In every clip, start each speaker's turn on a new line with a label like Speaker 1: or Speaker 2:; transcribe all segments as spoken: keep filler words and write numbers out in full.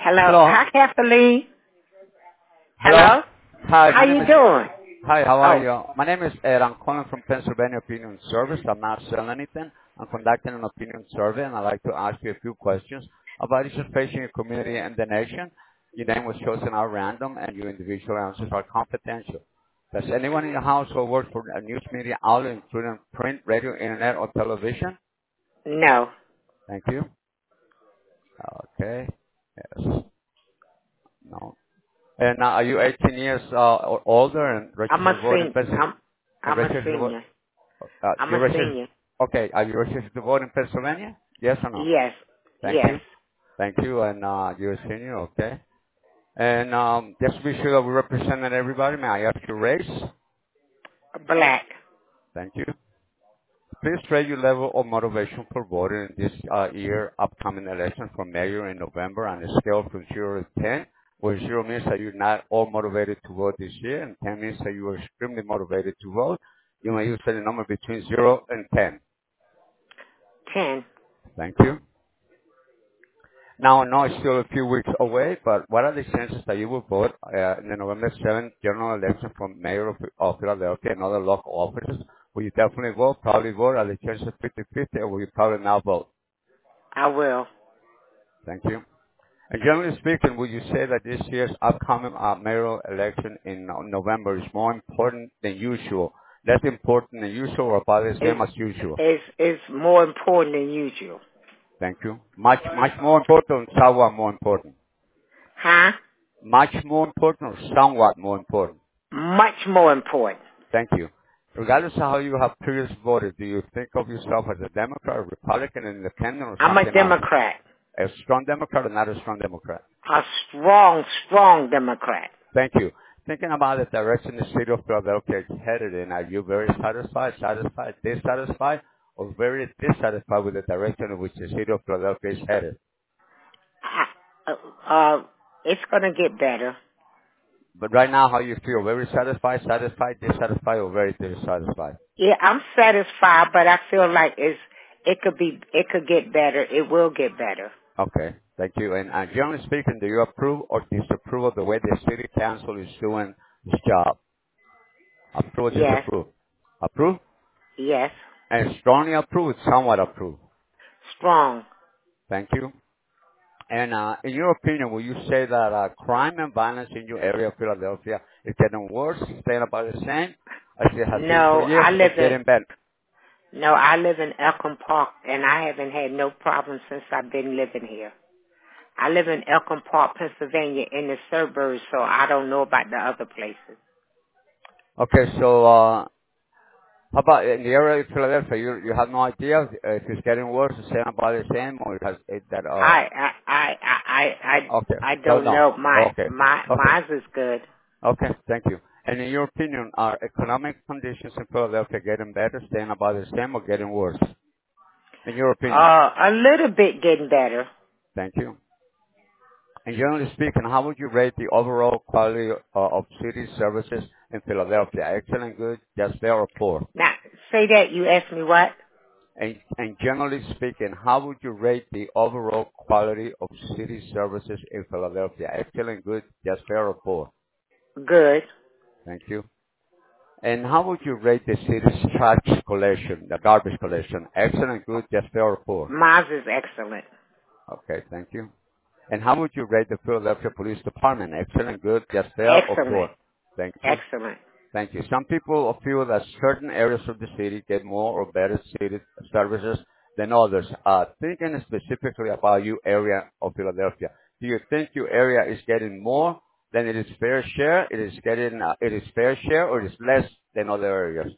Speaker 1: Hello.
Speaker 2: Hello.
Speaker 1: Hi, Kathleen.
Speaker 2: Hello.
Speaker 1: Hello.
Speaker 2: Hi,
Speaker 1: How
Speaker 2: my name
Speaker 1: you
Speaker 2: is.
Speaker 1: doing?
Speaker 2: Hi, how are
Speaker 1: Oh,
Speaker 2: you? My name is Ed. I'm calling from Pennsylvania Opinion Service. I'm not selling anything. I'm conducting an opinion survey, and I'd like to ask you a few questions about issues facing your community and the nation. Your name was chosen at random, and your individual answers are confidential. Does anyone in your household work for a news media outlet, including print, radio, internet, or television?
Speaker 1: no.
Speaker 2: Thank you. Okay. Yes. No. And uh, are you eighteen years uh, or older and
Speaker 1: I'm
Speaker 2: registered
Speaker 1: a
Speaker 2: to vote in
Speaker 1: sen-
Speaker 2: Pennsylvania?
Speaker 1: I'm
Speaker 2: And
Speaker 1: I'm a
Speaker 2: registered to vote?
Speaker 1: senior.
Speaker 2: Uh,
Speaker 1: I'm
Speaker 2: you
Speaker 1: a
Speaker 2: registered?
Speaker 1: senior.
Speaker 2: Okay. Are you registered to vote in Pennsylvania? Yes or no?
Speaker 1: Yes.
Speaker 2: Thank
Speaker 1: Yes.
Speaker 2: you. Thank you. And uh, you're a senior, okay? And um, just to be sure that we represented everybody, may I ask your race?
Speaker 1: Black.
Speaker 2: Thank you. Please rate your level of motivation for voting in this uh, year upcoming election for mayor in November on a scale from zero to ten, where zero means that you're not all motivated to vote this year, and ten means that you are extremely motivated to vote. You may use any number between zero and ten.
Speaker 1: Ten.
Speaker 2: Thank you. Now, I know it's still a few weeks away, but what are the chances that you will vote uh, in the November seventh general election for mayor of, of Philadelphia and other local offices? Will you definitely vote, probably vote? Are the chances fifty-fifty, or will you probably not vote?
Speaker 1: I will.
Speaker 2: Thank you. And generally speaking, would you say that this year's upcoming uh, mayoral election in uh, November is more important than usual, less important than usual, or about the
Speaker 1: Is
Speaker 2: same as usual?
Speaker 1: is is more important than usual.
Speaker 2: Thank you. Much, much more important, somewhat more important.
Speaker 1: Huh?
Speaker 2: Much more important, or somewhat more important.
Speaker 1: Much more important.
Speaker 2: Thank you. Regardless of how you have previously voted, do you think of yourself as a Democrat, a Republican, an independent, or
Speaker 1: I'm a
Speaker 2: something else?
Speaker 1: Democrat.
Speaker 2: A strong Democrat or not a strong Democrat?
Speaker 1: A strong, strong Democrat.
Speaker 2: Thank you. Thinking about the direction the city of Philadelphia is headed in, are you very satisfied, satisfied, dissatisfied, or very dissatisfied with the direction in which the city of Philadelphia is headed?
Speaker 1: I, uh, uh, it's gonna get better.
Speaker 2: But right now, how you feel? Very satisfied, satisfied, dissatisfied, or very dissatisfied?
Speaker 1: Yeah, I'm satisfied, but I feel like it's it could be it could get better. It will get better.
Speaker 2: Okay, thank you. And uh, generally speaking, do you approve or disapprove of the way the city council is doing its job? Approve or
Speaker 1: Yes,
Speaker 2: disapprove? Approve?
Speaker 1: yes,
Speaker 2: And strongly approve, somewhat approve.
Speaker 1: strong.
Speaker 2: Thank you. And uh, in your opinion, will you say that uh, crime and violence in your area of Philadelphia is getting worse, staying about the same, as it has been for
Speaker 1: No,
Speaker 2: years,
Speaker 1: I
Speaker 2: or
Speaker 1: live in
Speaker 2: getting better?
Speaker 1: no, I live in Elkhorn Park, and I haven't had no problems since I've been living here. I live in Elkhorn Park, Pennsylvania, in the suburbs, so I don't know about the other places.
Speaker 2: Okay, so uh, how about in the area of Philadelphia? You you have no idea if it's getting worse, staying about the same, or it has it, that uh
Speaker 1: I I I I I
Speaker 2: okay,
Speaker 1: I, I
Speaker 2: don't
Speaker 1: don't
Speaker 2: know.
Speaker 1: know. My
Speaker 2: Okay,
Speaker 1: my
Speaker 2: okay,
Speaker 1: mine's is good.
Speaker 2: okay. Thank you. And in your opinion, are economic conditions in Philadelphia getting better, staying about the same, or getting worse? In your opinion,
Speaker 1: Uh, a little bit getting better.
Speaker 2: thank you. And generally speaking, how would you rate the overall quality uh, of city services in Philadelphia? Excellent, good, just fair, or poor?
Speaker 1: Now, say that you asked me what?
Speaker 2: And, and generally speaking, how would you rate the overall quality of city services in Philadelphia? Excellent, good, just fair, or poor?
Speaker 1: Good.
Speaker 2: Thank you. And how would you rate the city's trash collection, the garbage collection? Excellent, good, just fair, or poor?
Speaker 1: Mine's is excellent.
Speaker 2: Okay, thank you. And how would you rate the Philadelphia Police Department? Excellent, good, just fair, or
Speaker 1: Excellent.
Speaker 2: poor? Thank you.
Speaker 1: Excellent.
Speaker 2: Thank you. Some people feel that certain areas of the city get more or better city services than others. Uh, thinking specifically about your area of Philadelphia, do you think your area is getting more than it is fair share? It is getting, uh, it is fair share, or it is less than other areas?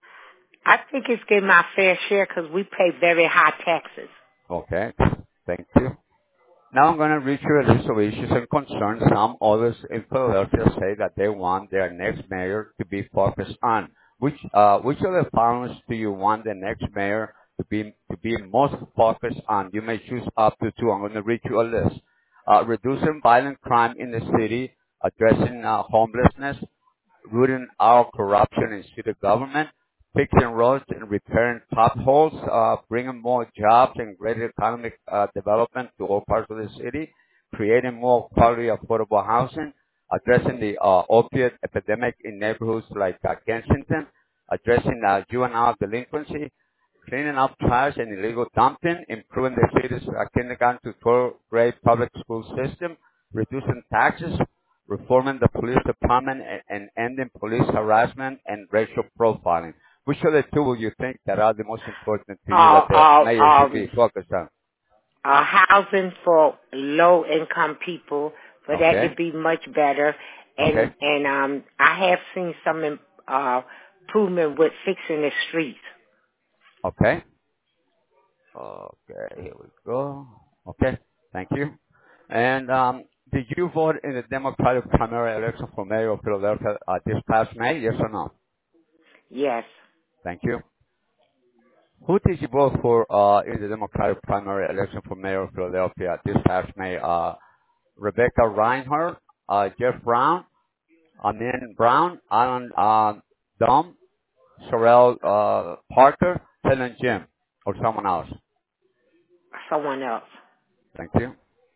Speaker 1: I think it's getting my fair share because we pay very high taxes.
Speaker 2: Okay. Thank you. Now I'm going to read you a list of issues and concerns some others in Philadelphia say that they want their next mayor to be focused on. Which uh, which of the following do you want the next mayor to be to be most focused on? You may choose up to two. I'm going to read you a list. Uh, reducing violent crime in the city, addressing uh, homelessness, rooting out corruption in city government, fixing roads and repairing potholes, uh, bringing more jobs and greater economic uh, development to all parts of the city, creating more quality affordable housing, addressing the uh, opiate epidemic in neighborhoods like uh, Kensington, addressing uh, juvenile delinquency, cleaning up trash and illegal dumping, improving the city's uh, kindergarten to twelfth grade public school system, reducing taxes, reforming the police department, and, and ending police harassment and racial profiling. Which of the two will you think that are the most important to you
Speaker 1: Uh,
Speaker 2: that the
Speaker 1: uh,
Speaker 2: mayor should be
Speaker 1: um,
Speaker 2: focused on?
Speaker 1: uh, housing for low income people, for that to
Speaker 2: Okay,
Speaker 1: be much better. And,
Speaker 2: okay,
Speaker 1: and, um, I have seen some, uh, improvement with fixing the streets.
Speaker 2: okay. Okay, here we go. Okay, thank you. And um, did you vote in the Democratic primary election for mayor of Philadelphia uh, this past May? Yes or no?
Speaker 1: Yes.
Speaker 2: Thank you. Who did you vote for uh, in the Democratic primary election for mayor of Philadelphia this past May? Uh, Rebecca Reinhardt, uh, Jeff Brown, Amin Brown, Alan uh, Dom, Sherelle uh, Parker, Helen Jim, or someone else?
Speaker 1: Someone else.
Speaker 2: Thank you.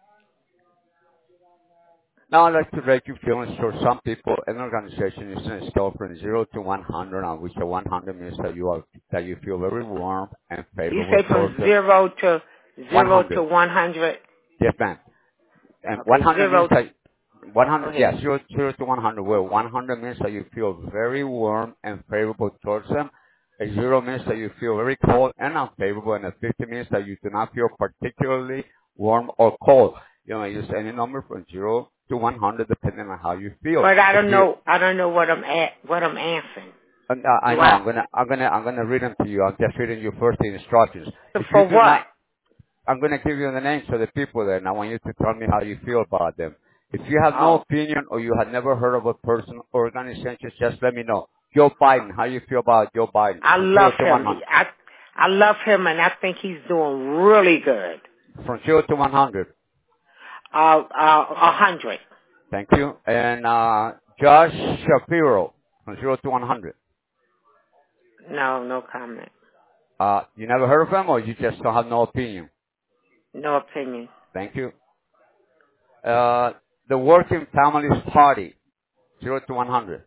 Speaker 2: Now I'd like to rate your feelings for some people. An organization is on a scale from zero to one hundred, on which a one hundred means that you are that you feel very warm and
Speaker 1: You
Speaker 2: favorable
Speaker 1: say from
Speaker 2: towards them.
Speaker 1: zero to zero to
Speaker 2: one hundred.
Speaker 1: one hundred.
Speaker 2: Yes, ma'am. And
Speaker 1: Okay,
Speaker 2: one hundred means
Speaker 1: zero.
Speaker 2: that
Speaker 1: Go
Speaker 2: one hundred,
Speaker 1: ahead.
Speaker 2: yes, zero, zero to one hundred, where one hundred means that you feel very warm and favorable towards them. A zero means that you feel very cold and unfavorable, and a fifty means that you do not feel particularly warm or cold. You know, use any number from zero to one hundred depending on how you feel.
Speaker 1: But I
Speaker 2: If
Speaker 1: don't
Speaker 2: you,
Speaker 1: know. I don't know what I'm at. What I'm answering.
Speaker 2: uh, I
Speaker 1: Do
Speaker 2: know, I'm
Speaker 1: I?
Speaker 2: gonna, I'm gonna, I'm gonna read them to you. I'm just reading you first the instructions. If you
Speaker 1: For
Speaker 2: do
Speaker 1: what?
Speaker 2: not, I'm going to give you the names of the people there, and I want you to tell me how you feel about them. If you have no
Speaker 1: Oh,
Speaker 2: opinion or you have never heard of a person or organization, just let me know. Joe Biden, how you feel about Joe Biden?
Speaker 1: I
Speaker 2: From
Speaker 1: love
Speaker 2: zero to
Speaker 1: him.
Speaker 2: one hundred.
Speaker 1: I I love him, and I think he's doing really good.
Speaker 2: From zero to one hundred.
Speaker 1: Uh, uh, a hundred.
Speaker 2: Thank you. And uh, Josh Shapiro, from zero to one hundred.
Speaker 1: No, no comment.
Speaker 2: Uh, you never heard of him or you just don't have no opinion?
Speaker 1: No opinion.
Speaker 2: Thank you. Uh, the Working Families Party, zero to one hundred.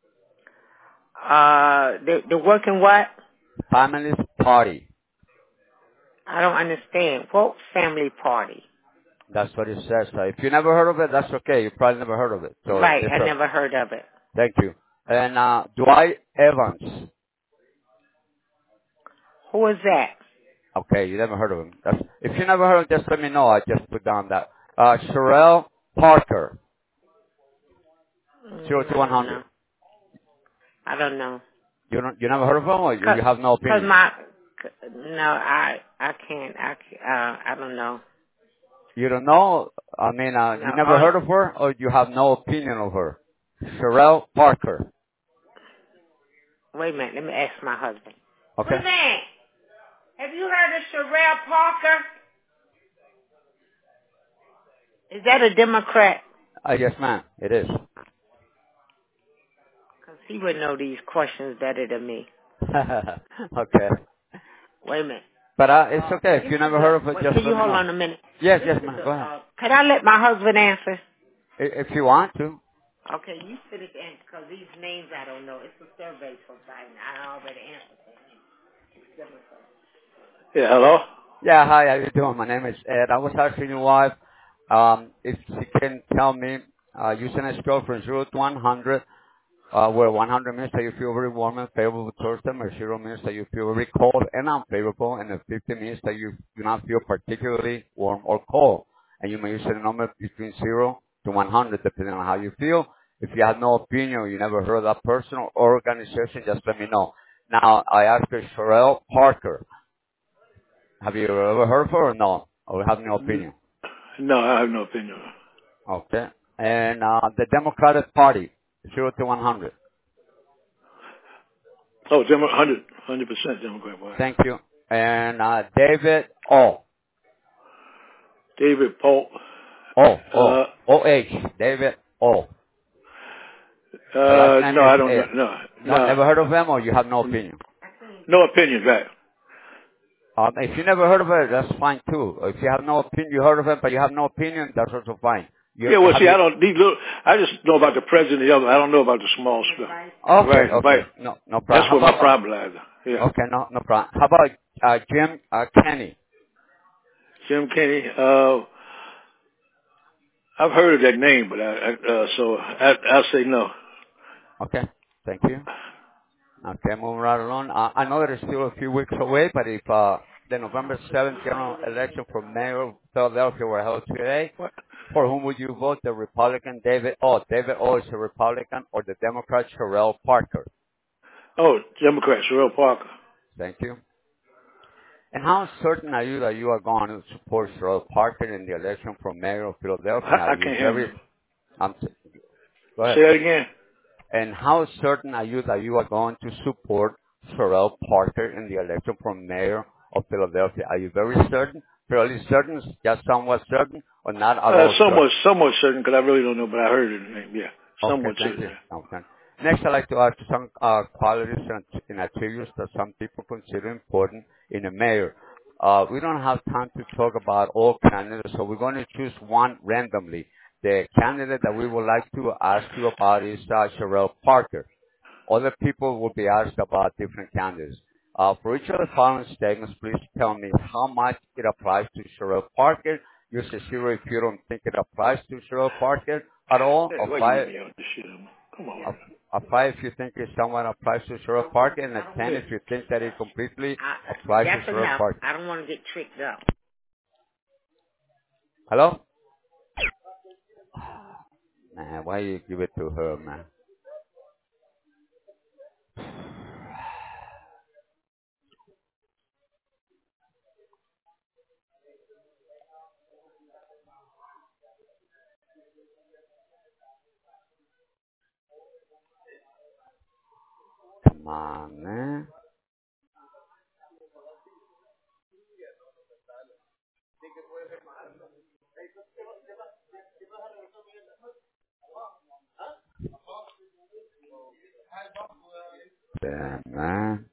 Speaker 1: Uh, the the working what?
Speaker 2: Families Party.
Speaker 1: I don't understand. What family party?
Speaker 2: That's what it says. Uh, if you never heard of it, that's okay. You probably never heard of it. So
Speaker 1: Right,
Speaker 2: it's
Speaker 1: I
Speaker 2: a,
Speaker 1: never heard of it.
Speaker 2: thank you. And uh, Dwight Evans.
Speaker 1: Who is that?
Speaker 2: Okay, you never heard of him. That's, if you never heard of him, just let me know. I just put down that. Uh, Sherelle Parker. Zero
Speaker 1: Mm,
Speaker 2: to
Speaker 1: I
Speaker 2: one
Speaker 1: don't
Speaker 2: hundred.
Speaker 1: know. I don't know.
Speaker 2: You don't, you never heard of him, or you,
Speaker 1: Cause,
Speaker 2: you have no
Speaker 1: cause
Speaker 2: opinion?
Speaker 1: my, no, I, I can't, I, can't, uh, I don't know.
Speaker 2: You don't know? I mean, uh,
Speaker 1: No,
Speaker 2: you never
Speaker 1: uh,
Speaker 2: heard of her, or you have no opinion of her? Sherelle Parker.
Speaker 1: wait a minute, let me ask my husband.
Speaker 2: Okay.
Speaker 1: Wait a minute. Have you heard of Sherelle Parker? Is that a Democrat?
Speaker 2: Uh, yes, ma'am. It is.
Speaker 1: Cause he would know these questions better than me.
Speaker 2: Okay.
Speaker 1: Wait a minute.
Speaker 2: But uh, it's
Speaker 1: Uh,
Speaker 2: okay. If
Speaker 1: this
Speaker 2: you
Speaker 1: is
Speaker 2: never
Speaker 1: a,
Speaker 2: heard of it,
Speaker 1: wait,
Speaker 2: just
Speaker 1: can you
Speaker 2: let me
Speaker 1: hold
Speaker 2: know.
Speaker 1: on a minute?
Speaker 2: Yes,
Speaker 1: This
Speaker 2: yes,
Speaker 1: is
Speaker 2: ma'am.
Speaker 1: a,
Speaker 2: Go ahead.
Speaker 1: uh, can I let my husband answer?
Speaker 2: I- If you want to.
Speaker 1: Okay, you finish answer, because these names I don't know. It's a survey for Biden. I already answered for him. It's Democrat. Yeah, hello?
Speaker 2: Yeah, hi, how you doing? My name is Ed. I was asking your wife um, if she can tell me, uh, using a scale from zero to one hundred, uh, where one hundred means that you feel very warm and favorable towards them, or zero means that you feel very cold and unfavorable, and a fifty means that you do not feel particularly warm or cold. And you may use a number between zero to one hundred, depending on how you feel. If you have no opinion or you never heard of that person or organization, just let me know. Now, I asked her, Sherelle Parker. Have you ever heard of her or no? Or have no opinion?
Speaker 1: No, I have no opinion.
Speaker 2: Okay. And uh, the Democratic Party, zero to one hundred.
Speaker 1: Oh, Demo- one hundred, one hundred percent Democrat Party.
Speaker 2: Thank you. And uh, David O.
Speaker 1: David Polk.
Speaker 2: O. O.
Speaker 1: Uh,
Speaker 2: O H. David O. The last
Speaker 1: uh,
Speaker 2: name
Speaker 1: no,
Speaker 2: is
Speaker 1: I don't know.
Speaker 2: Ed.
Speaker 1: No,
Speaker 2: No,
Speaker 1: no.
Speaker 2: never heard of him or you have no opinion?
Speaker 1: No opinion, right.
Speaker 2: Um, if you never heard of it, that's fine too. If you have no opinion, you heard of it, but you have no opinion, that's also fine. You
Speaker 3: Yeah, well,
Speaker 2: have
Speaker 3: see,
Speaker 2: you?
Speaker 3: I don't. These little, I just know about the president. The other, I don't know about the small stuff.
Speaker 2: Okay,
Speaker 3: Right, right.
Speaker 2: okay, no, no problem.
Speaker 3: That's
Speaker 2: How
Speaker 3: where my
Speaker 2: about?
Speaker 3: problem lies. Yeah.
Speaker 2: Okay, no, no problem. How about uh, Jim uh, Kenny?
Speaker 3: Jim Kenny. Uh, I've heard of that name, but I, I uh, so I, I'll say no.
Speaker 2: Okay, thank you. Okay, moving right along. Uh, I know that it's still a few weeks away, but if uh, the November seventh general election for mayor of Philadelphia were held today,
Speaker 3: What?
Speaker 2: for whom would you vote? The Republican David O. David O. is a Republican, or the Democrat Sherelle Parker?
Speaker 3: Oh, Democrat, Sherelle Parker.
Speaker 2: Thank you. And how certain are you that you are going to support Sherelle Parker in the election for mayor of Philadelphia?
Speaker 3: I,
Speaker 2: Are
Speaker 3: I
Speaker 2: you
Speaker 3: can't hear
Speaker 2: very?
Speaker 3: him.
Speaker 2: Um, go ahead.
Speaker 3: Say that again.
Speaker 2: And how certain are you that you are going to support Sherelle Parker in the election for mayor of Philadelphia? Are you very certain, fairly certain, just somewhat certain, or not at
Speaker 3: Uh,
Speaker 2: all certain?
Speaker 3: somewhat, somewhat certain, because I really don't know, but I heard the name. Yeah,
Speaker 2: Okay,
Speaker 3: somewhat
Speaker 2: thank
Speaker 3: certain.
Speaker 2: you.
Speaker 3: Yeah.
Speaker 2: Okay. Next, I'd like to ask some uh, qualities and, and attributes that some people consider important in a mayor. Uh, we don't have time to talk about all candidates, so we're going to choose one randomly. The candidate that we would like to ask you about is uh, Sherelle Parker. Other people will be asked about different candidates. Uh, for each of the following statements, please tell me how much it applies to Sherelle Parker. Use a zero if you don't think it applies to Sherelle Parker at all,
Speaker 3: Hey,
Speaker 2: or
Speaker 3: why you
Speaker 2: five,
Speaker 3: leave me out this shit? Man? Come on.
Speaker 2: a, a five if you think it somewhat applies to Sherelle Parker, and a ten
Speaker 3: Yeah.
Speaker 2: if you think that it completely
Speaker 1: I,
Speaker 2: applies to
Speaker 1: that's
Speaker 2: Sherelle
Speaker 1: enough.
Speaker 2: Parker.
Speaker 1: I don't want to get tricked up.
Speaker 2: Hello? Man, why you give it to her, man? Come on, man. Damn, man.